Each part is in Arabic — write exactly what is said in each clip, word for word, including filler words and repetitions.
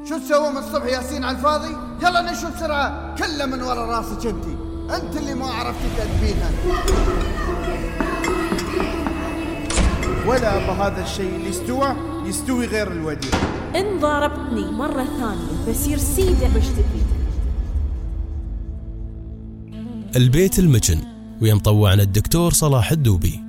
شو تسوي من الصبح ياسين على الفاضي؟ يلا نشوف بسرعة، كله من ورا راسك انتي، انت اللي ما عرفتي تدبينها. ولا بهذا الشيء اللي استوى يستوي غير الوديع. إن ضربتني مرة ثانية بصير سيدة بشتكي. البيت المجن، ويمطوعنا الدكتور صلاح الدوبي.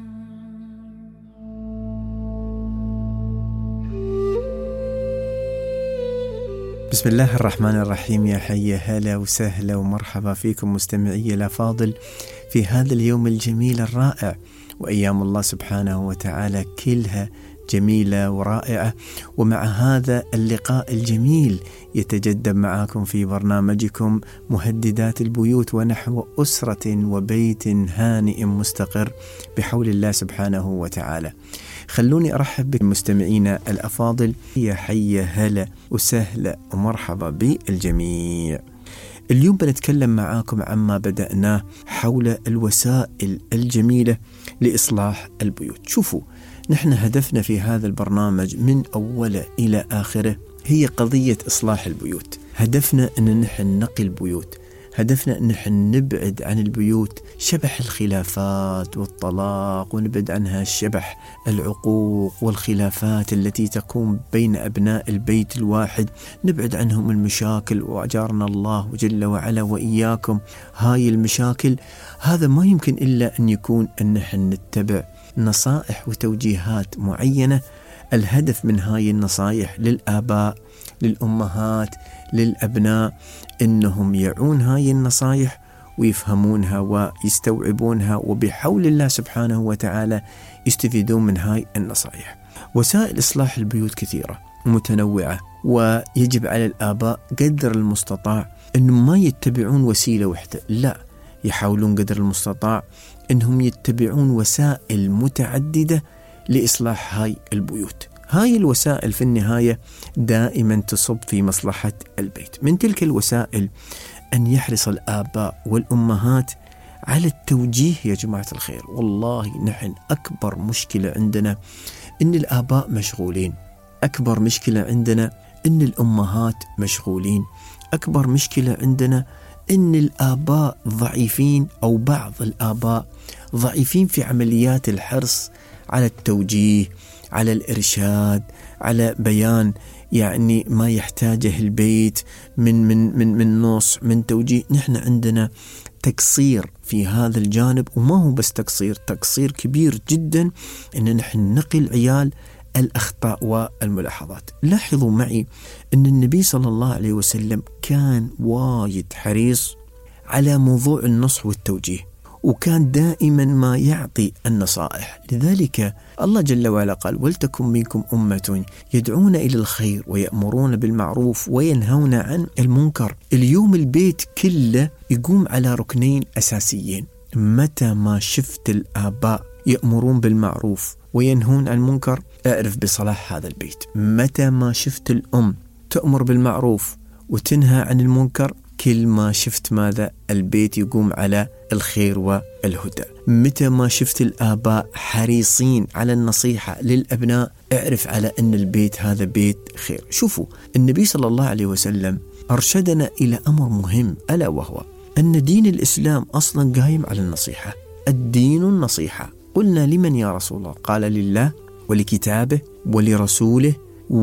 بسم الله الرحمن الرحيم. يا حي هلا وسهلا ومرحبا فيكم مستمعي الأفاضل في هذا اليوم الجميل الرائع، وأيام الله سبحانه وتعالى كلها جميلة ورائعة. ومع هذا اللقاء الجميل يتجدد معكم في برنامجكم مهددات البيوت، ونحو أسرة وبيت هانئ مستقر بحول الله سبحانه وتعالى. خلوني أرحب بالمستمعين الأفاضل. يا حي هلا وسهلا ومرحبا بالجميع. اليوم بنتكلم معاكم عما بدأناه حول الوسائل الجميلة لإصلاح البيوت. شوفوا، نحن هدفنا في هذا البرنامج من أوله إلى آخره هي قضية إصلاح البيوت. هدفنا أن نحن نقي البيوت، هدفنا أن نحن نبعد عن البيوت شبح الخلافات والطلاق، ونبعد عنها شبح العقوق والخلافات التي تقوم بين أبناء البيت الواحد، نبعد عنهم المشاكل، وأجارنا الله جل وعلا وإياكم هاي المشاكل. هذا ما يمكن إلا أن يكون أن نحن نتبع نصائح وتوجيهات معينة. الهدف من هاي النصائح للآباء، للأمهات، للأبناء، إنهم يعون هاي النصائح ويفهمونها ويستوعبونها، وبحول الله سبحانه وتعالى يستفيدون من هاي النصائح. وسائل إصلاح البيوت كثيرة ومتنوعة، ويجب على الآباء قدر المستطاع إنهم ما يتبعون وسيلة واحدة، لا، يحاولون قدر المستطاع إنهم يتبعون وسائل متعددة لإصلاح هاي البيوت. هاي الوسائل في النهاية دائما تصب في مصلحة البيت. من تلك الوسائل أن يحرص الآباء والأمهات على التوجيه. يا جماعة الخير، والله نحن أكبر مشكلة عندنا إن الآباء مشغولين، أكبر مشكلة عندنا إن الأمهات مشغولين، أكبر مشكلة عندنا إن الآباء ضعيفين، أو بعض الآباء ضعيفين في عمليات الحرص على التوجيه، على الإرشاد، على بيان يعني ما يحتاجه البيت من من من من نصح، من توجيه. نحن عندنا تقصير في هذا الجانب، وما هو بس تقصير، تقصير كبير جدا إن نحن نقي العيال الأخطاء والملاحظات. لاحظوا معي أن النبي صلى الله عليه وسلم كان وايد حريص على موضوع النصح والتوجيه، وكان دائما ما يعطي النصائح. لذلك الله جل وعلا قال: ولتكن منكم أمة يدعون إلى الخير ويأمرون بالمعروف وينهون عن المنكر. اليوم البيت كله يقوم على ركنين أساسيين. متى ما شفت الآباء يأمرون بالمعروف وينهون عن المنكر، اعرف بصلاح هذا البيت. متى ما شفت الأم تأمر بالمعروف وتنهى عن المنكر، كل ما شفت ماذا؟ البيت يقوم على الخير والهدى. متى ما شفت الآباء حريصين على النصيحة للأبناء، اعرف على أن البيت هذا بيت خير. شوفوا، النبي صلى الله عليه وسلم أرشدنا إلى أمر مهم، ألا وهو أن دين الإسلام أصلا قايم على النصيحة. الدين النصيحة. قلنا: لمن يا رسول الله؟ قال: لله ولكتابه ولرسوله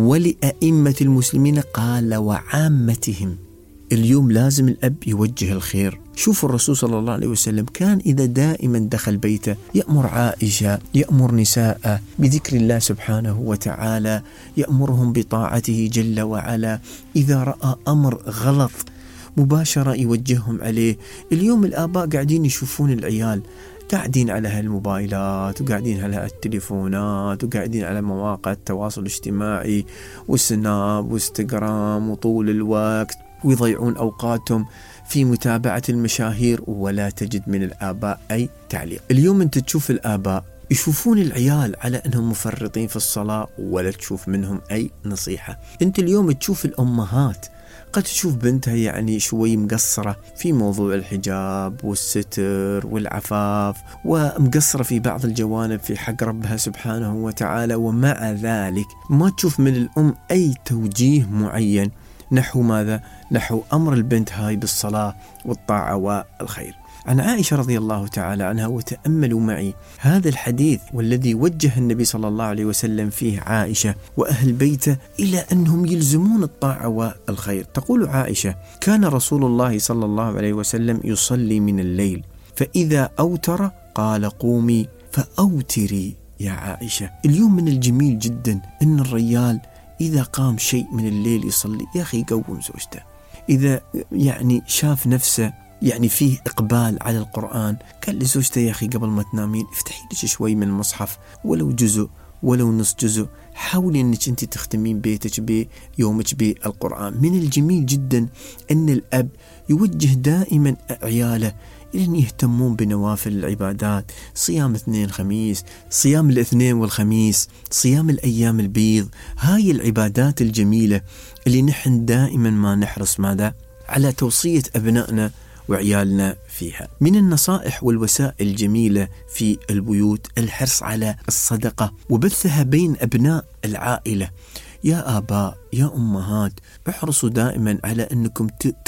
ولأئمة المسلمين، قال: وعامتهم. اليوم لازم الأب يوجه الخير. شوفوا الرسول صلى الله عليه وسلم كان إذا دائما دخل بيته يأمر عائشة، يأمر نساءه بذكر الله سبحانه وتعالى، يأمرهم بطاعته جل وعلا. إذا رأى أمر غلط مباشرة يوجههم عليه. اليوم الآباء قاعدين يشوفون العيال قاعدين على هالموبايلات، وقاعدين على التليفونات، وقاعدين على مواقع التواصل الاجتماعي وسناب وانستغرام وطول الوقت، ويضيعون أوقاتهم في متابعة المشاهير، ولا تجد من الآباء أي تعليق. اليوم أنت تشوف الآباء يشوفون العيال على أنهم مفرطين في الصلاة، ولا تشوف منهم أي نصيحة. أنت اليوم تشوف الأمهات قد تشوف بنتها يعني شوي مقصرة في موضوع الحجاب والستر والعفاف، ومقصرة في بعض الجوانب في حق ربها سبحانه وتعالى، ومع ذلك ما تشوف من الأم أي توجيه معين نحو ماذا؟ نحو أمر البنت هاي بالصلاة والطاعة والخير. عن عائشة رضي الله تعالى عنها، وتأملوا معي هذا الحديث والذي وجه النبي صلى الله عليه وسلم فيه عائشة وأهل بيته إلى أنهم يلزمون الطاعة والخير. تقول عائشة: كان رسول الله صلى الله عليه وسلم يصلي من الليل، فإذا أوتر قال: قومي فأوتري يا عائشة. اليوم من الجميل جدا أن الرجال إذا قام شيء من الليل يصلي، يا أخي يقوم زوجته. إذا يعني شاف نفسه يعني فيه إقبال على القرآن، قال لزوجته: يا أخي قبل ما تنامين افتحي لك شوي من المصحف، ولو جزء ولو نص جزء، حاولي أنك أنت تختمين بيتك بيومك بالقرآن. من الجميل جدا أن الأب يوجه دائما عياله إلى أن يهتمون بنوافل العبادات، صيام اثنين خميس، صيام الاثنين والخميس، صيام الأيام البيض. هاي العبادات الجميلة اللي نحن دائما ما نحرص ماذا؟ على توصية أبنائنا وعيالنا فيها. من النصائح والوسائل الجميلة في البيوت الحرص على الصدقة وبثها بين أبناء العائلة. يا آباء يا أمهات، احرصوا دائما على أنكم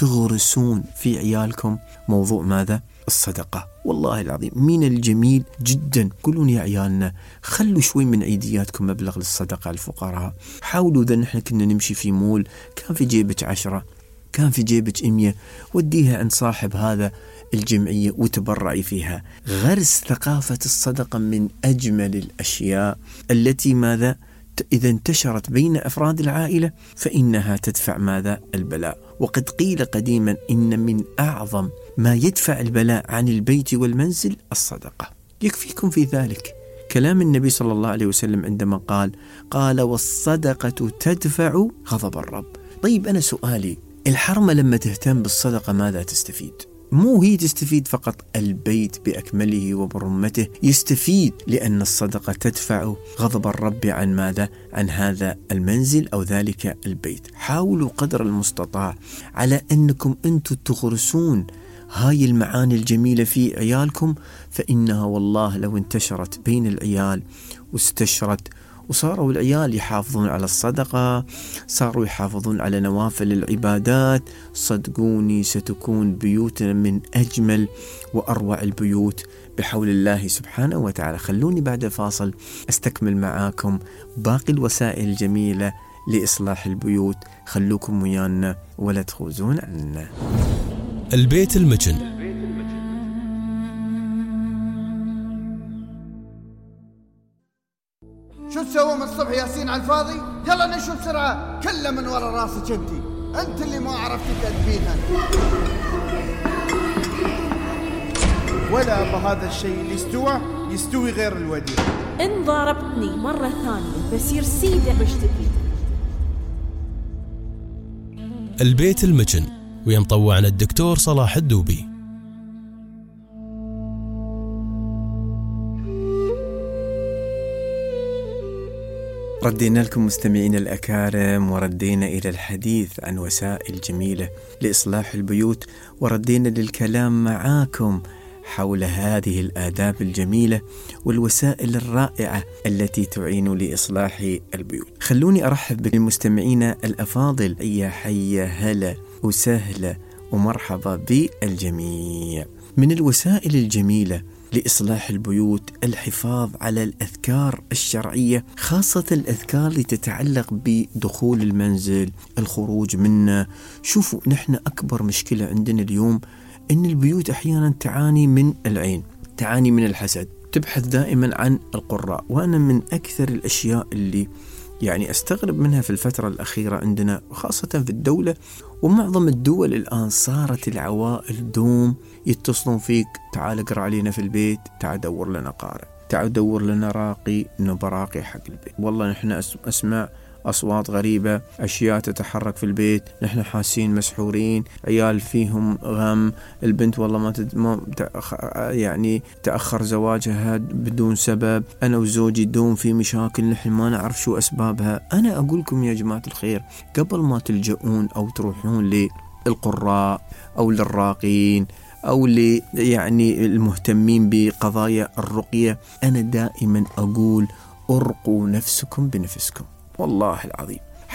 تغرسون في عيالكم موضوع ماذا؟ الصدقة. والله العظيم من الجميل جدا، قولون يا عيالنا خلوا شوي من عيدياتكم مبلغ للصدقة على الفقراء. حاولوا إذا نحن كنا نمشي في مول كان في جيبك عشرة، كان في جيبك إمية، وديها عند صاحب هذا الجمعية وتبرعي فيها. غرس ثقافة الصدقة من أجمل الأشياء التي ماذا؟ إذا انتشرت بين أفراد العائلة فإنها تدفع ماذا؟ البلاء. وقد قيل قديما إن من أعظم ما يدفع البلاء عن البيت والمنزل الصدقة. يكفيكم في ذلك كلام النبي صلى الله عليه وسلم عندما قال قال والصدقة تدفع غضب الرب. طيب أنا سؤالي، الحرمة لما تهتم بالصدقة ماذا تستفيد؟ مو هي تستفيد فقط، البيت بأكمله وبرمته يستفيد، لأن الصدقة تدفع غضب الرب عن ماذا؟ عن هذا المنزل أو ذلك البيت. حاولوا قدر المستطاع على أنكم أنتم تغرسون هاي المعاني الجميلة في عيالكم، فإنها والله لو انتشرت بين العيال واستشرت وصاروا العيال يحافظون على الصدقة، صاروا يحافظون على نوافل العبادات، صدقوني ستكون بيوتنا من أجمل وأروع البيوت بحول الله سبحانه وتعالى. خلوني بعد فاصل أستكمل معاكم باقي الوسائل الجميلة لإصلاح البيوت. خلوكم ويانا ولا تخوزون عنا. البيت المجن. شو تسووا من الصبح ياسين على الفاضي؟ يلا نشوف بسرعة، كله من ورا راسك انتي، انت اللي ما عرفتي تأدبينها. ولا بهذا الشيء اللي استوى يستوي غير الوديع. إن ضربتني مرة ثانية بصير سيدة بشتكي. البيت المجن، ويمطوعنا الدكتور صلاح الدوبي. ردينا لكم مستمعين الأكارم، وردينا إلى الحديث عن وسائل جميلة لإصلاح البيوت، وردينا للكلام معاكم حول هذه الآداب الجميلة والوسائل الرائعة التي تعين لإصلاح البيوت. خلوني أرحب بالمستمعين الأفاضل، يا حيا هلا وسهلا ومرحبا بالجميع. من الوسائل الجميلة لإصلاح البيوت الحفاظ على الأذكار الشرعية، خاصة الأذكار اللي تتعلق بدخول المنزل، الخروج منه. شوفوا نحن أكبر مشكلة عندنا اليوم إن البيوت أحيانا تعاني من العين، تعاني من الحسد، تبحث دائما عن القراء. وأنا من أكثر الأشياء اللي يعني أستغرب منها في الفترة الأخيرة عندنا، وخاصة في الدولة ومعظم الدول الآن، صارت العوائل دوم يتصلون فيك، تعال اقرأ علينا في البيت، تعال دور لنا قارئ، تعال دور لنا راقي، نبى راقي حق البيت. والله نحن أسمع أصوات غريبة، أشياء تتحرك في البيت، نحن حاسين مسحورين، عيال فيهم غم، البنت والله ما, تد... ما تأخ... يعني تأخر زواجها بدون سبب، أنا وزوجي دوم في مشاكل نحن ما نعرف شو أسبابها. أنا أقولكم يا جماعة الخير، قبل ما تلجؤون أو تروحون للقراء أو للراقين أو اللي يعني المهتمين بقضايا الرقية، أنا دائما أقول أرقوا نفسكم بنفسكم. والله العظيم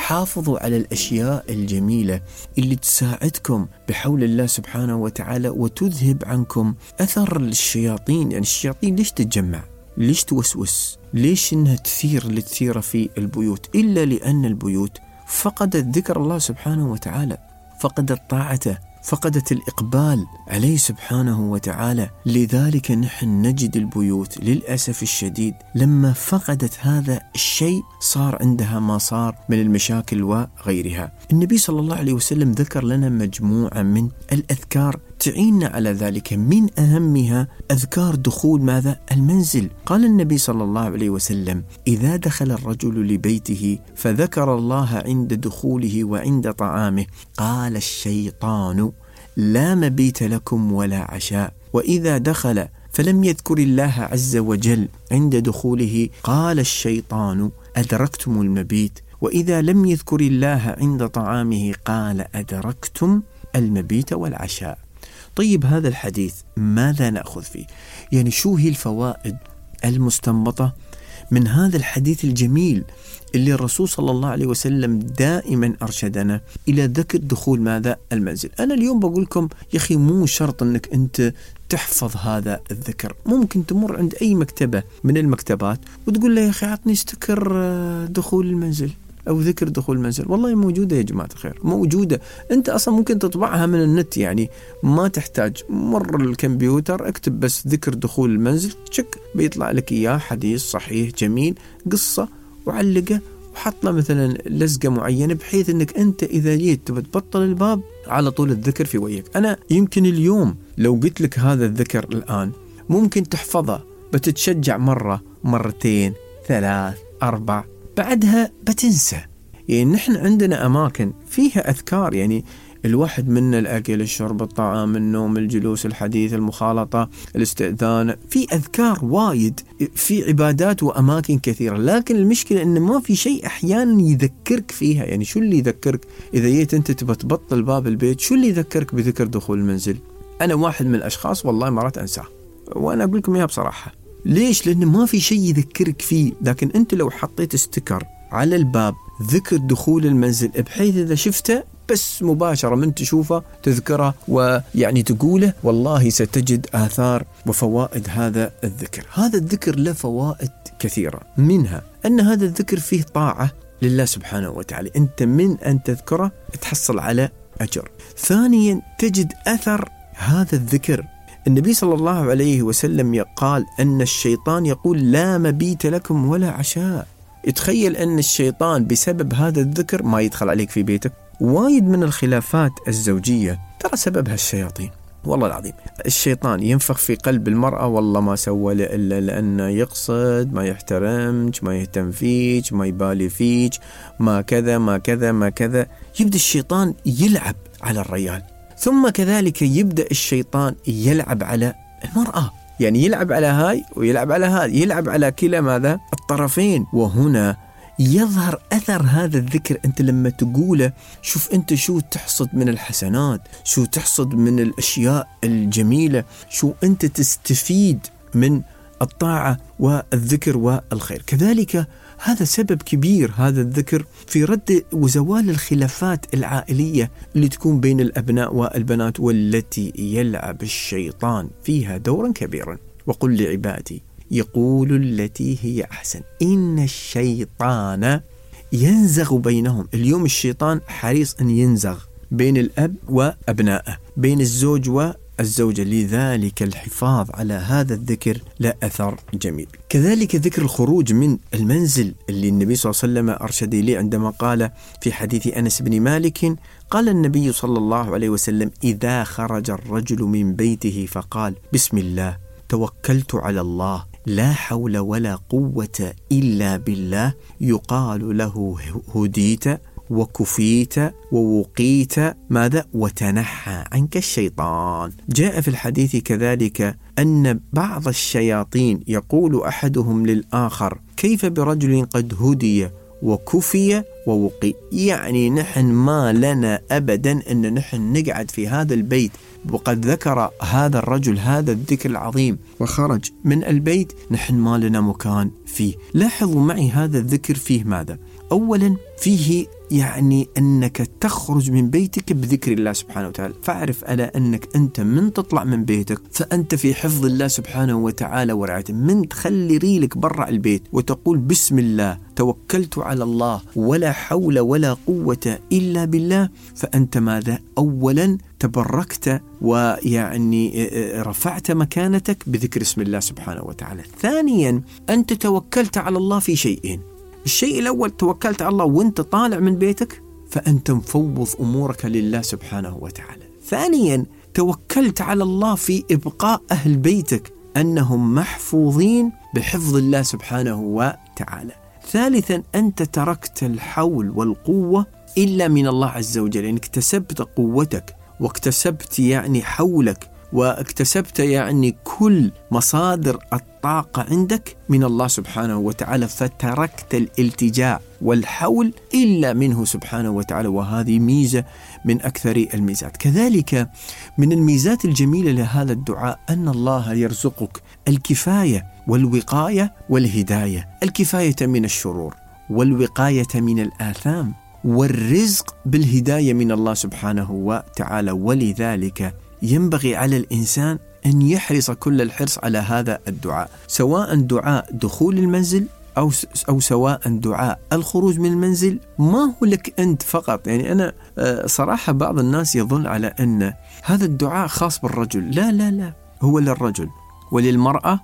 حافظوا على الأشياء الجميلة اللي تساعدكم بحول الله سبحانه وتعالى وتذهب عنكم أثر الشياطين. يعني الشياطين ليش تتجمع؟ ليش توسوس؟ ليش إنها تثير اللي تثير في البيوت؟ إلا لأن البيوت فقدت ذكر الله سبحانه وتعالى، فقدت طاعته، فقدت الإقبال عليه سبحانه وتعالى. لذلك نحن نجد البيوت للأسف الشديد لما فقدت هذا الشيء صار عندها ما صار من المشاكل وغيرها. النبي صلى الله عليه وسلم ذكر لنا مجموعة من الأذكار تعيننا على ذلك، من أهمها أذكار دخول ماذا؟ المنزل. قال النبي صلى الله عليه وسلم: إذا دخل الرجل لبيته فذكر الله عند دخوله وعند طعامه قال الشيطان لا مبيت لكم ولا عشاء. وإذا دخل فلم يذكر الله عز وجل عند دخوله قال الشيطان أدركتم المبيت. وإذا لم يذكر الله عند طعامه قال أدركتم المبيت والعشاء. طيب هذا الحديث ماذا نأخذ فيه؟ يعني شو هي الفوائد المستنبطة من هذا الحديث الجميل اللي الرسول صلى الله عليه وسلم دائما أرشدنا إلى ذكر دخول ماذا؟ المنزل. أنا اليوم بقولكم يا أخي مو شرط أنك أنت تحفظ هذا الذكر، ممكن تمر عند أي مكتبة من المكتبات وتقول له يا أخي عطني استكر دخول المنزل أو ذكر دخول المنزل. والله موجودة يا جماعة الخير، موجودة. أنت أصلا ممكن تطبعها من النت، يعني ما تحتاج مر الكمبيوتر اكتب بس ذكر دخول المنزل تشك بيطلع لك إياه حديث صحيح جميل قصة وعلقه وحط له مثلا لزقة معينة بحيث أنك أنت إذا جيت تبطل الباب على طول الذكر في وجهك. أنا يمكن اليوم لو قلت لك هذا الذكر الآن ممكن تحفظه، بتتشجع مرة مرتين ثلاث أربع، بعدها بتنسى. يعني نحن عندنا أماكن فيها أذكار، يعني الواحد منا الأكل الشرب الطعام النوم الجلوس الحديث المخالطة الاستئذان، في أذكار وايد، في عبادات وأماكن كثيرة. لكن المشكلة إن ما في شيء أحيانا يذكرك فيها. يعني شو اللي يذكرك إذا جيت أنت تبى تبطل باب البيت؟ شو اللي يذكرك بذكر دخول المنزل؟ أنا واحد من الأشخاص والله مرات أنساه، وأنا أقول لكم إياها بصراحة. ليش؟ لأن ما في شيء يذكرك فيه. لكن أنت لو حطيت استيكر على الباب ذكر دخول المنزل بحيث إذا شفته بس مباشرة من تشوفه تذكره ويعني تقوله، والله ستجد آثار وفوائد هذا الذكر. هذا الذكر له فوائد كثيرة، منها أن هذا الذكر فيه طاعة لله سبحانه وتعالى، أنت من أن تذكره تحصل على أجر. ثانيا تجد أثر هذا الذكر. النبي صلى الله عليه وسلم قال أن الشيطان يقول لا مبيت لكم ولا عشاء. تخيل أن الشيطان بسبب هذا الذكر ما يدخل عليك في بيتك. وايد من الخلافات الزوجية ترى سببها الشياطين، والله العظيم. الشيطان ينفخ في قلب المرأة والله ما سوى إلا لأنه يقصد، ما يحترمك، ما يهتم فيك، ما يبالي فيك، ما كذا ما كذا ما كذا. يبدأ الشيطان يلعب على الرجال، ثم كذلك يبدأ الشيطان يلعب على المرأة. يعني يلعب على هاي ويلعب على هاي، يلعب على كلا ماذا؟ الطرفين. وهنا يظهر أثر هذا الذكر. أنت لما تقوله شوف أنت شو تحصد من الحسنات، شو تحصد من الأشياء الجميلة، شو أنت تستفيد من الطاعة والذكر والخير. كذلك هذا سبب كبير هذا الذكر في رد وزوال الخلافات العائلية اللي تكون بين الأبناء والبنات، والتي يلعب الشيطان فيها دورا كبيرا. وقل لعبادي يقول التي هي أحسن إن الشيطان ينزغ بينهم. اليوم الشيطان حريص أن ينزغ بين الأب وأبنائه، بين الزوج والزوجة. لذلك الحفاظ على هذا الذكر لا أثر جميل. كذلك ذكر الخروج من المنزل اللي النبي صلى الله عليه وسلم أرشد إليه عندما قال في حديث أنس بن مالك قال النبي صلى الله عليه وسلم إذا خرج الرجل من بيته فقال بسم الله توكلت على الله لا حول ولا قوة إلا بالله يقال له هديت وكفيت ووقيت ماذا؟ وتنحى عنك الشيطان. جاء في الحديث كذلك أن بعض الشياطين يقول أحدهم للآخر كيف برجل قد هدي وكفي ووقي. يعني نحن ما لنا أبدا أن نحن نقعد في هذا البيت وقد ذكر هذا الرجل هذا الذكر العظيم وخرج من البيت، نحن ما لنا مكان فيه. لاحظوا معي هذا الذكر فيه ماذا؟ أولا فيه يعني أنك تخرج من بيتك بذكر الله سبحانه وتعالى، فاعرف على أنك أنت من تطلع من بيتك فأنت في حفظ الله سبحانه وتعالى ورعايته. من تخلي ريلك برا البيت وتقول بسم الله توكلت على الله ولا حول ولا قوة إلا بالله، فأنت ماذا؟ أولا تبركت ويعني رفعت مكانتك بذكر اسم الله سبحانه وتعالى. ثانيا أنت توكلت على الله في شيئين. الشيء الأول توكلت على الله وانت طالع من بيتك، فأنت مفوض أمورك لله سبحانه وتعالى. ثانيا توكلت على الله في إبقاء أهل بيتك أنهم محفوظين بحفظ الله سبحانه وتعالى. ثالثا أنت تركت الحول والقوة إلا من الله عز وجل، يعني اكتسبت قوتك واكتسبت يعني حولك واكتسبت يعني كل مصادر الطاقة عندك من الله سبحانه وتعالى، فتركت الالتجاء والحول إلا منه سبحانه وتعالى، وهذه ميزة من أكثر الميزات. كذلك من الميزات الجميلة لهذا الدعاء أن الله يرزقك الكفاية والوقاية والهداية، الكفاية من الشرور والوقاية من الآثام والرزق بالهداية من الله سبحانه وتعالى. ولذلك ينبغي على الإنسان أن يحرص كل الحرص على هذا الدعاء، سواء دعاء دخول المنزل أو أو سواء دعاء الخروج من المنزل. ما هو لك أنت فقط، يعني أنا صراحة بعض الناس يظن على أن هذا الدعاء خاص بالرجل، لا لا لا، هو للرجل وللمرأة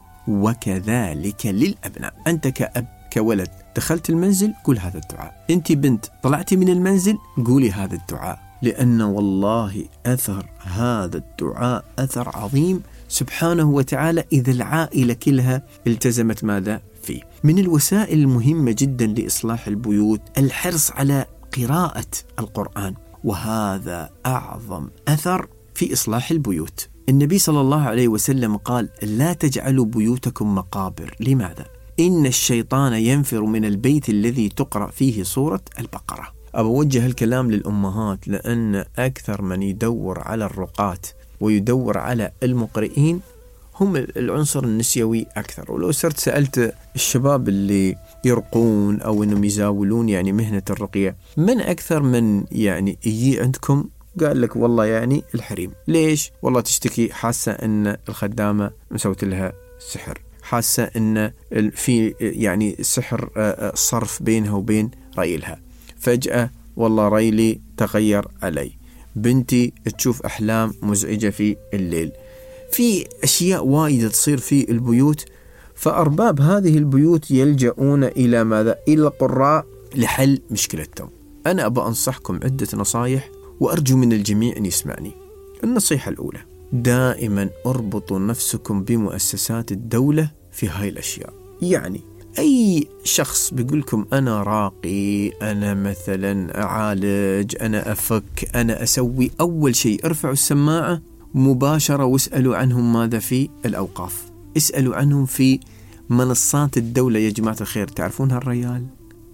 وكذلك للأبناء. أنت كأب كولد دخلت المنزل قول هذا الدعاء، أنت بنت طلعتي من المنزل قولي هذا الدعاء، لأن والله أثر هذا الدعاء أثر عظيم سبحانه وتعالى إذا العائلة كلها التزمت ماذا فيه. من الوسائل المهمة جدا لإصلاح البيوت الحرص على قراءة القرآن، وهذا أعظم أثر في إصلاح البيوت. النبي صلى الله عليه وسلم قال لا تجعلوا بيوتكم مقابر. لماذا؟ إن الشيطان ينفر من البيت الذي تقرأ فيه سورة البقرة. أبوجه الكلام للأمهات، لأن أكثر من يدور على الرقاة ويدور على المقرئين هم العنصر النسيوي أكثر. ولو صرت سألت الشباب اللي يرقون أو أنهم يزاولون يعني مهنة الرقية، من أكثر من يعني يجي عندكم قال لك والله يعني الحريم. ليش؟ والله تشتكي حاسة أن الخدامة مسوت لها سحر، حاسة أن في يعني سحر صرف بينها وبين ريلها، فجأة والله ريلي تغير علي، بنتي تشوف أحلام مزعجة في الليل. في أشياء وايدة تصير في البيوت، فأرباب هذه البيوت يلجؤون إلى ماذا؟ إلى القراء لحل مشكلتهم. أنا أبى أنصحكم عدة نصايح وأرجو من الجميع أن يسمعني. النصيحة الأولى، دائما اربطوا نفسكم بمؤسسات الدولة في هاي الأشياء. يعني أي شخص بيقولكم أنا راقي، أنا مثلا أعالج، أنا أفك، أنا أسوي، أول شيء ارفعوا السماعة مباشرة واسألوا عنهم ماذا في الأوقاف، اسألوا عنهم في منصات الدولة. يا جماعة الخير، تعرفون هالرجال؟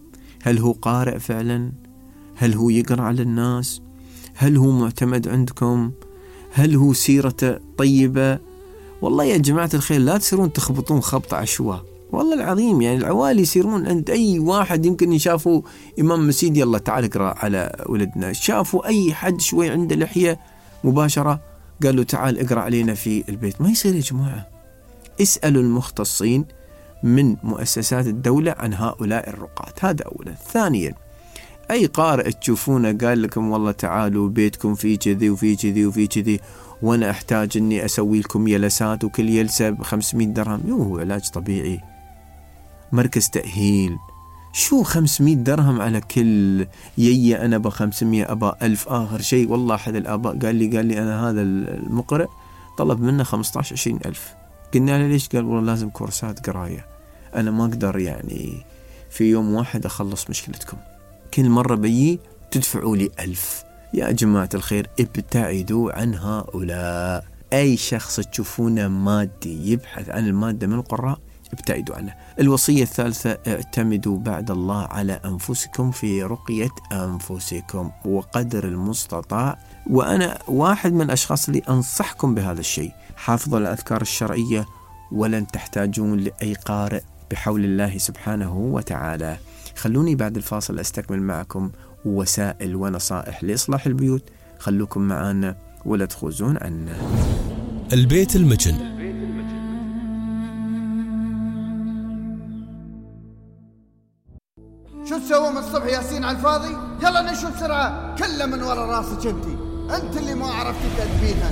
هل هو قارئ فعلا؟ هل هو يقرأ على الناس؟ هل هو معتمد عندكم؟ هل هو سيرته طيبة؟ والله يا جماعة الخير لا تصيرون تخبطون خبط عشواء، والله العظيم. يعني العوالي يصيرون عند أي واحد، يمكن يشافوا إمام مسجد يلا تعال اقرأ على ولدنا، شافوا أي حد شوي عنده لحية مباشرة قالوا تعال اقرأ علينا في البيت. ما يصير يا جماعة. اسألوا المختصين من مؤسسات الدولة عن هؤلاء الرقاة، هذا أولا. ثانيا، أي قارئ تشوفونه قال لكم والله تعالوا بيتكم فيه كذي وفيه كذي وفيه كذي وأنا أحتاج أني أسوي لكم جلسات وكل جلسة بخمسمائة درهم، يو هو علاج طبيعي، مركز تأهيل، شو خمسمائة درهم على كل يي؟ أنا بخمسمائة أبا ألف. آخر شيء والله أحد الآباء قال لي قال لي أنا هذا المقرئ طلب منه خمسة عشر عشرين ألف. قلنا له ليش؟ قال والله لازم كورسات قراية، أنا ما أقدر يعني في يوم واحد أخلص مشكلتكم، كل مرة بيي تدفعوا لي ألف. يا جماعة الخير ابتعدوا عن هؤلاء. أي شخص تشوفونه مادي يبحث عن المادة من القراء ابتعدوا عنه. الوصية الثالثة، اعتمدوا بعد الله على أنفسكم في رقية أنفسكم وقدر المستطاع. وأنا واحد من الأشخاص اللي أنصحكم بهذا الشيء. حافظوا الأذكار الشرعية ولن تحتاجون لأي قارئ بحول الله سبحانه وتعالى. خلوني بعد الفاصل أستكمل معكم وسائل ونصائح لإصلاح البيوت. خلوكم معنا ولا تخوزون عنا. البيت المجن. شو تسوي من الصبح ياسين على الفاضي؟ يلا نشوف بسرعة، كله من ورا راسك انتي، انت اللي ما عرفتي تدبينها.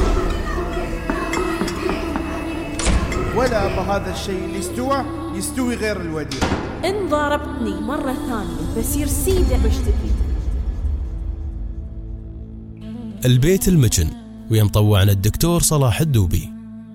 ولا بهذا الشيء اللي استوى يستوي غير الوديع. إن ضربتني مرة ثانية بصير سيدة بشتكي. البيت المجن ويا مطوعنا الدكتور صلاح الدوبي.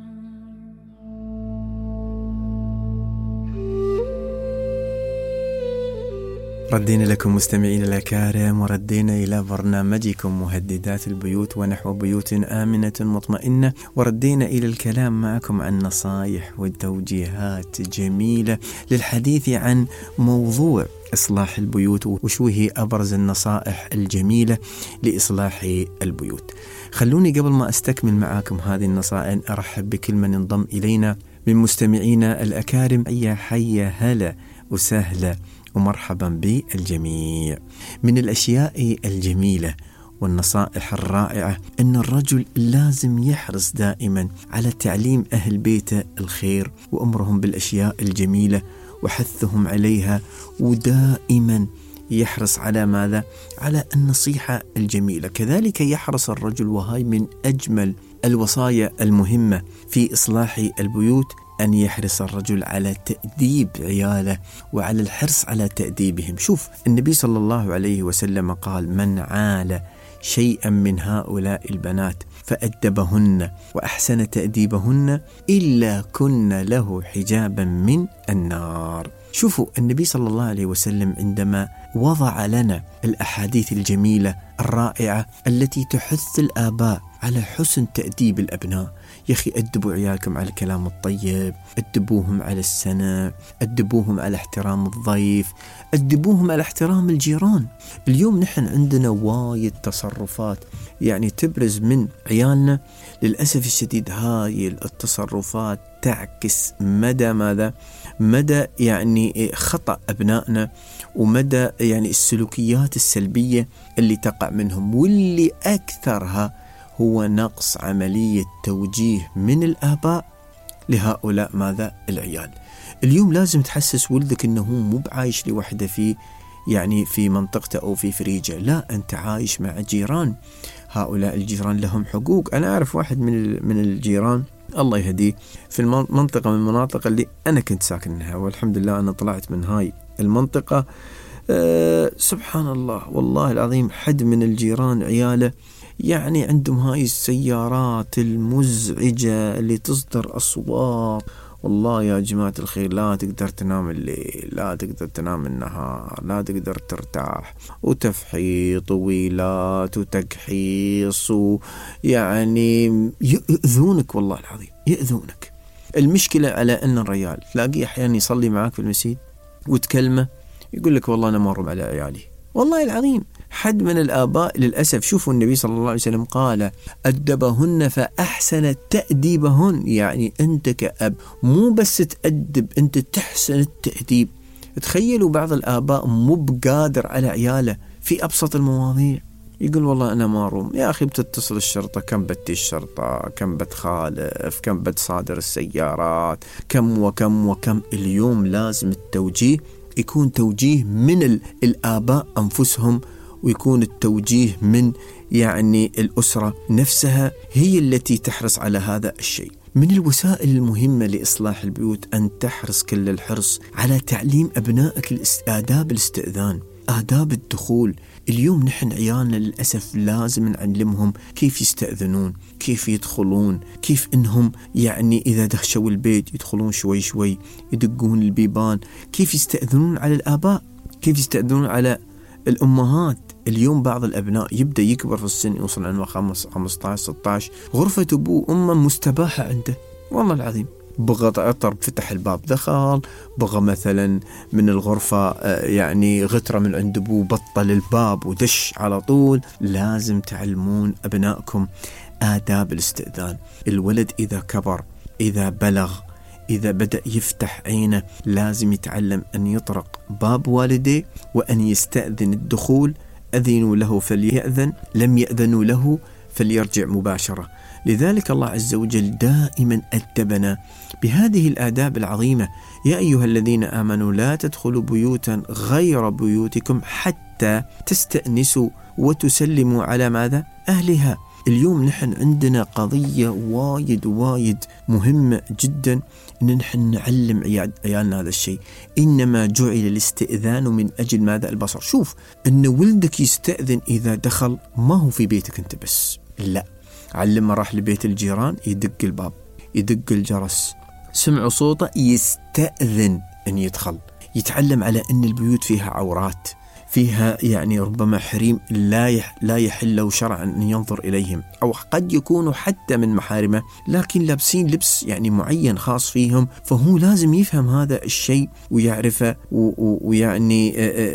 ردينا لكم مستمعين الأكارم، وردينا إلى برنامجكم مهددات البيوت ونحو بيوت آمنة مطمئنة، وردينا إلى الكلام معكم عن نصائح وتوجيهات جميلة للحديث عن موضوع إصلاح البيوت، وشو هي أبرز النصائح الجميلة لإصلاح البيوت. خلوني قبل ما أستكمل معاكم هذه النصائح أرحب بكل من انضم إلينا من مستمعينا الأكارم. يا حيا هلا وسهلا ومرحبا بالجميع. من الأشياء الجميلة والنصائح الرائعة أن الرجل لازم يحرص دائما على تعليم أهل بيته الخير وأمرهم بالأشياء الجميلة وحثهم عليها، ودائما يحرص على ماذا؟ على النصيحة الجميلة. كذلك يحرص الرجل، وهاي من أجمل الوصايا المهمة في إصلاح البيوت، أن يحرص الرجل على تأديب عياله وعلى الحرص على تأديبهم. شوف النبي صلى الله عليه وسلم قال: من عال شيئا من هؤلاء البنات فأدبهن وأحسن تأديبهن إلا كن له حجابا من النار. شوفوا النبي صلى الله عليه وسلم عندما وضع لنا الأحاديث الجميلة الرائعة التي تحث الآباء على حسن تأديب الأبناء. يا أخي أدبوا عيالكم على الكلام الطيب، أدبوهم على السنة، أدبوهم على احترام الضيف، أدبوهم على احترام الجيران. اليوم نحن عندنا وايد تصرفات يعني تبرز من عيالنا، للأسف الشديد هاي التصرفات تعكس مدى ماذا؟ مدى يعني خطأ أبنائنا، ومدى يعني السلوكيات السلبية اللي تقع منهم، واللي أكثرها هو نقص عملية توجيه من الآباء لهؤلاء ماذا؟ العيال. اليوم لازم تحسس ولدك أنه مو بعايش لوحده في يعني في منطقته أو في فريجة، لا، أنت عايش مع جيران. هؤلاء الجيران لهم حقوق. أنا أعرف واحد من من الجيران الله يهديه في المنطقة من المناطق اللي أنا كنت ساكنها، والحمد لله أنا طلعت من هاي المنطقة. أه سبحان الله والله العظيم، حد من الجيران عياله يعني عندهم هاي السيارات المزعجة اللي تصدر أصوات. والله يا جماعة الخير لا تقدر تنام الليل، لا تقدر تنام النهار، لا تقدر ترتاح، وتفحيط طويلات وتكحيص، ويعني يؤذونك والله العظيم يؤذونك. المشكلة على أن الرجال تلاقيه أحيانا يصلي معاك في المسجد وتكلمه يقول لك والله أنا مارم على عيالي. والله العظيم حد من الآباء للأسف. شوفوا النبي صلى الله عليه وسلم قال: أدبهن فأحسن تأديبهن. يعني أنت كأب مو بس تأدب، أنت تحسن التأديب. تخيلوا بعض الآباء مو بقادر على عياله في أبسط المواضيع، يقول والله أنا ماروم. يا أخي بتتصل الشرطة، كم بتي الشرطة، كم بتخالف، كم بتصادر السيارات، كم وكم وكم. اليوم لازم التوجيه يكون توجيه من الآباء أنفسهم، ويكون التوجيه من يعني الأسرة نفسها هي التي تحرص على هذا الشيء. من الوسائل المهمة لإصلاح البيوت أن تحرص كل الحرص على تعليم أبنائك آداب الاستئذان، آداب الدخول. اليوم نحن عيالنا للأسف لازم نعلمهم كيف يستأذنون، كيف يدخلون، كيف إنهم يعني إذا دخلوا البيت يدخلون شوي شوي، يدقون البيبان، كيف يستأذنون على الآباء، كيف يستأذنون على الأمهات. اليوم بعض الأبناء يبدأ يكبر في السن، يوصل عمره خمسة عشر ستة عشر، غرفة أبوه وأمه مستباحة عنده. والله العظيم بغى عطر فتح الباب دخل، بغى مثلا من الغرفة يعني غترة من عند أبوه بطل الباب ودش على طول. لازم تعلمون أبنائكم آداب الاستئذان. الولد إذا كبر، إذا بلغ، إذا بدأ يفتح عينه لازم يتعلم أن يطرق باب والديه وأن يستأذن الدخول. أذنوا له فليأذن، لم يأذنوا له فليرجع مباشرة. لذلك الله عز وجل دائما أدبنا بهذه الآداب العظيمة. يا أيها الذين آمنوا لا تدخلوا بيوتا غير بيوتكم حتى تستأنسوا وتسلموا على ماذا؟ أهلها. اليوم نحن عندنا قضية وايد وايد مهمة جدا إن نحن نعلم عيالنا هذا الشيء. إنما جعل الاستئذان من أجل ماذا؟ البصر. شوف إن ولدك يستأذن إذا دخل ما هو في بيتك أنت بس، لا، علمه راح لبيت الجيران يدق الباب، يدق الجرس، سمعوا صوته يستأذن أن يدخل. يتعلم على أن البيوت فيها عورات، فيها يعني ربما حريم لا يح لا يحل له شرعا أن ينظر إليهم، أو قد يكونوا حتى من محارمه لكن لابسين لبس يعني معين خاص فيهم، فهو لازم يفهم هذا الشيء ويعرفه ويعني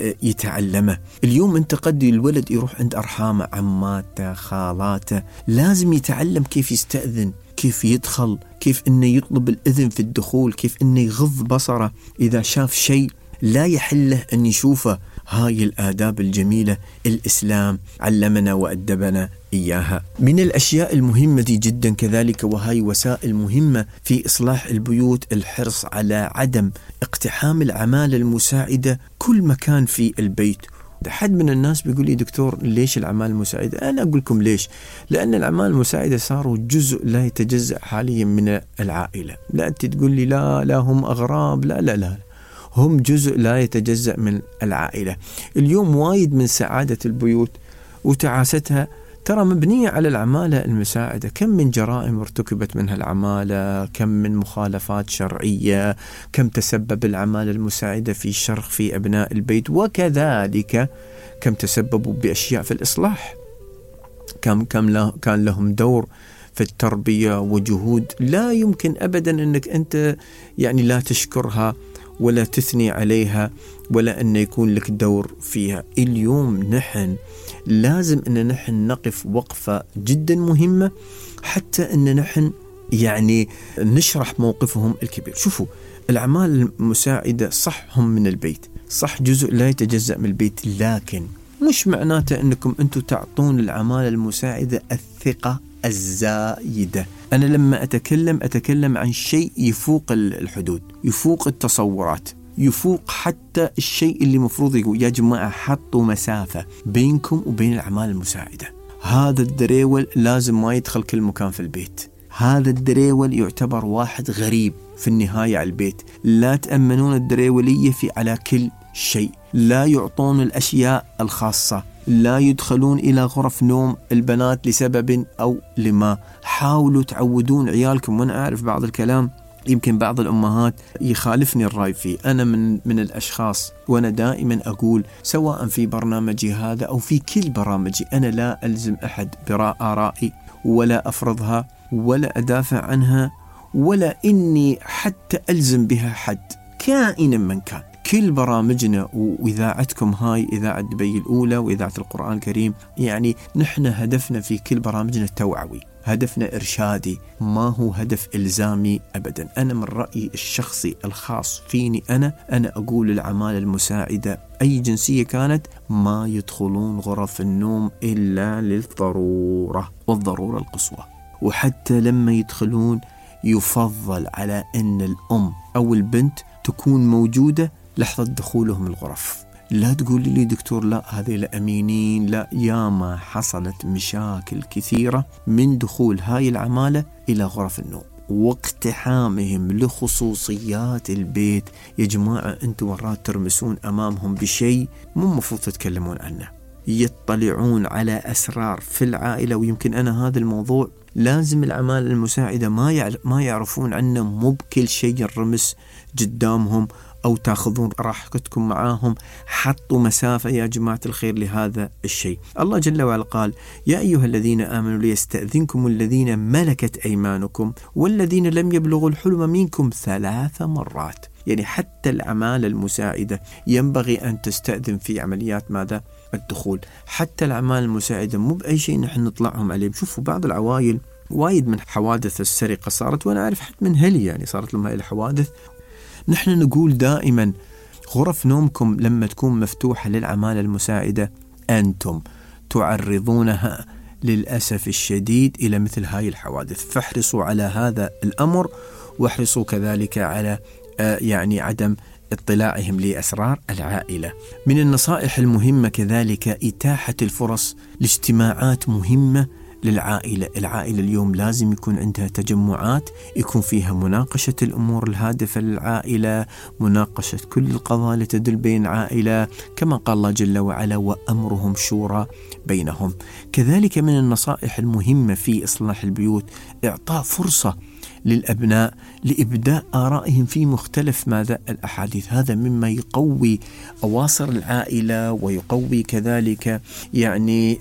يتعلمه. اليوم أنت قد الولد يروح عند أرحامه، عماته، خالاته، لازم يتعلم كيف يستأذن، كيف يدخل، كيف إنه يطلب الإذن في الدخول، كيف إنه يغض بصره إذا شاف شيء لا يحله أن يشوفه. هاي الآداب الجميلة الإسلام علمنا وأدبنا إياها. من الأشياء المهمة دي جدا كذلك، وهاي وسائل مهمة في إصلاح البيوت، الحرص على عدم اقتحام العمالة المساعدة كل مكان في البيت. حد من الناس بيقول لي دكتور ليش العمالة المساعدة؟ أنا أقول لكم ليش. لأن العمالة المساعدة صاروا جزء لا يتجزأ حاليا من العائلة. لا أنت تقول لي لا لا هم أغراب، لا لا لا، هم جزء لا يتجزأ من العائلة. اليوم وايد من سعادة البيوت وتعاستها ترى مبنية على العمالة المساعدة. كم من جرائم ارتكبت منها العمالة، كم من مخالفات شرعية، كم تسبب العمالة المساعدة في شرخ في أبناء البيت، وكذلك كم تسببوا بأشياء في الإصلاح، كم كم له كان لهم دور في التربية وجهود لا يمكن أبدا أنك أنت يعني لا تشكرها ولا تثني عليها ولا أن يكون لك دور فيها. اليوم نحن لازم أن نحن نقف وقفة جدا مهمة حتى أن نحن يعني نشرح موقفهم الكبير. شوفوا الأعمال المساعدة صح هم من البيت، صح جزء لا يتجزأ من البيت، لكن مش معناته أنكم أنتم تعطون الأعمال المساعدة الثقة الزايدة. أنا لما أتكلم أتكلم عن شيء يفوق الحدود، يفوق التصورات، يفوق حتى الشيء اللي مفروض يقول يا جماعة حطوا مسافة بينكم وبين الأعمال المساعدة. هذا الدريول لازم ما يدخل كل مكان في البيت، هذا الدريول يعتبر واحد غريب في النهاية على البيت. لا تأمنون الدريولية في على كل شيء، لا يعطون الأشياء الخاصة، لا يدخلون إلى غرف نوم البنات لسبب أو لما. حاولوا تعودون عيالكم. وأنا أعرف بعض الكلام يمكن بعض الأمهات يخالفني الرأي فيه. أنا من من الأشخاص وأنا دائما أقول سواء في برنامجي هذا أو في كل برامجي أنا لا ألزم أحد برأيي ولا أفرضها ولا أدافع عنها ولا إني حتى ألزم بها حد كائنا من كان. كل برامجنا وإذاعتكم هاي إذاعة دبي الأولى وإذاعة القرآن الكريم يعني نحن هدفنا في كل برامجنا توعوي، هدفنا إرشادي، ما هو هدف إلزامي أبدا. أنا من رأيي الشخصي الخاص فيني أنا أنا أقول العمالة المساعدة أي جنسية كانت ما يدخلون غرف النوم إلا للضرورة والضرورة القصوى. وحتى لما يدخلون يفضل على أن الأم أو البنت تكون موجودة لحظة دخولهم الغرف. لا تقول لي دكتور لا هذه لأمينين، لا، ياما حصلت مشاكل كثيرة من دخول هاي العمالة إلى غرف النوم واقتحامهم لخصوصيات البيت. يا جماعة أنتم مرات ترمسون أمامهم بشيء مو مفروض تتكلمون عنه، يطلعون على أسرار في العائلة. ويمكن أنا هذا الموضوع لازم العمالة المساعدة ما ما يعرفون عنه، مو بكل شيء الرمس قدامهم أو تأخذون راحتكم معاهم. حطوا مسافة يا جماعة الخير لهذا الشيء. الله جل وعلا قال يا أيها الذين آمنوا ليستأذنكم الذين ملكت أيمانكم والذين لم يبلغوا الحلم منكم ثلاث مرات. يعني حتى العمالة المساعدة ينبغي أن تستأذن في عمليات ماذا؟ الدخول. حتى العمالة المساعدة مو بأي شيء نحن نطلعهم عليه. شوفوا بعض العوائل وايد من حوادث السرقة صارت، وأنا أعرف حد من أهلي يعني صارت لهم هاي الحوادث. نحن نقول دائما غرف نومكم لما تكون مفتوحة للعمالة المساعدة أنتم تعرضونها للأسف الشديد إلى مثل هاي الحوادث، فاحرصوا على هذا الأمر، واحرصوا كذلك على آه يعني عدم اطلاعهم لأسرار العائلة. من النصائح المهمة كذلك إتاحة الفرص لاجتماعات مهمة للعائلة. العائلة اليوم لازم يكون عندها تجمعات يكون فيها مناقشة الأمور الهادفة للعائلة، مناقشة كل القضايا التي تدل بين عائلة، كما قال الله جل وعلا وأمرهم شورى بينهم. كذلك من النصائح المهمة في إصلاح البيوت إعطاء فرصة للأبناء لإبداء آرائهم في مختلف ماذا الأحاديث. هذا مما يقوي أواصر العائلة ويقوي كذلك يعني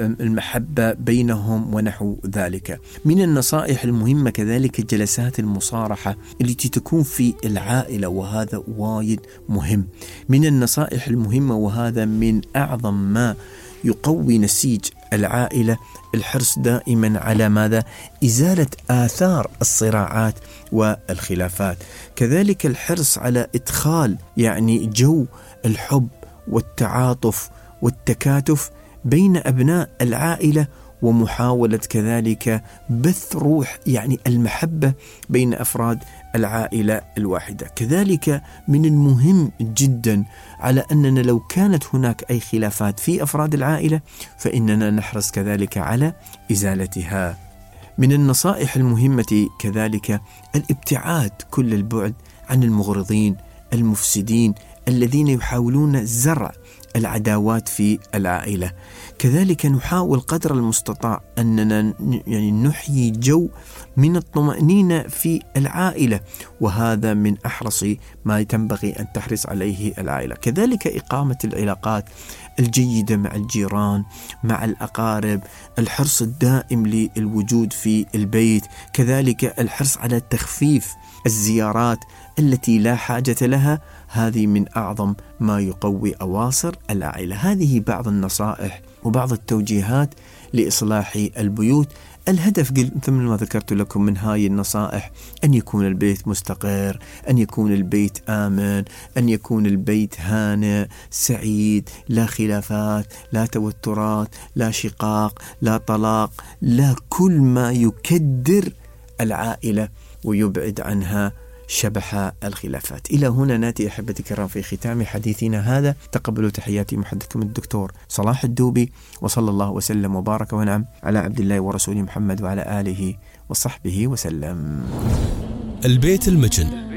المحبة بينهم ونحو ذلك. من النصائح المهمة كذلك جلسات المصارحة التي تكون في العائلة، وهذا وايد مهم. من النصائح المهمة وهذا من أعظم ما يقوي نسيج العائلة الحرص دائما على ماذا؟ إزالة آثار الصراعات والخلافات. كذلك الحرص على إدخال يعني جو الحب والتعاطف والتكاتف بين أبناء العائلة، ومحاولة كذلك بث روح يعني المحبة بين أفراد العائلة الواحدة. كذلك من المهم جدا على أننا لو كانت هناك أي خلافات في أفراد العائلة فإننا نحرص كذلك على إزالتها. من النصائح المهمة كذلك الابتعاد كل البعد عن المغرضين المفسدين الذين يحاولون زرع العداوات في العائلة. كذلك نحاول قدر المستطاع أننا يعني نحيي جو من الطمأنينة في العائلة، وهذا من أحرص ما تنبغي أن تحرص عليه العائلة. كذلك إقامة العلاقات الجيدة مع الجيران مع الأقارب، الحرص الدائم للوجود في البيت، كذلك الحرص على تخفيف الزيارات التي لا حاجة لها. هذه من أعظم ما يقوي أواصر العائلة. هذه بعض النصائح وبعض التوجيهات لإصلاح البيوت. الهدف مثل ما ذكرت لكم من هاي النصائح أن يكون البيت مستقر، أن يكون البيت آمن، أن يكون البيت هانئ سعيد، لا خلافات، لا توترات، لا شقاق، لا طلاق، لا كل ما يكدر العائلة ويبعد عنها شبح الخلافات. إلى هنا نأتي أحبتي الكرام في ختام حديثنا هذا. تقبلوا تحياتي محدثكم الدكتور صلاح الدوبي، وصلى الله وسلم وبارك ونعم على عبد الله ورسوله محمد وعلى آله وصحبه وسلم. البيت المجن